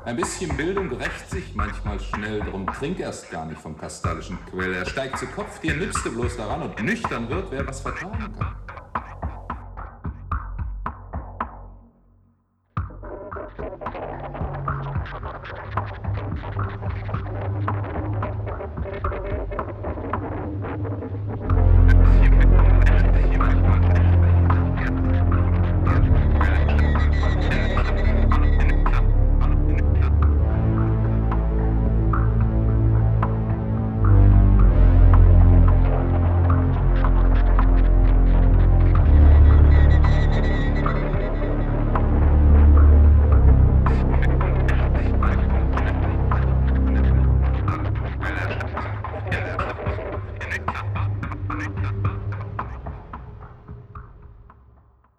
Ein bisschen Bildung rächt sich manchmal schnell, drum trink erst gar nicht vom kastallischen Quell. Er steigt zu Kopf, dir nützt du bloß daran und nüchtern wird, wer was vertragen kann.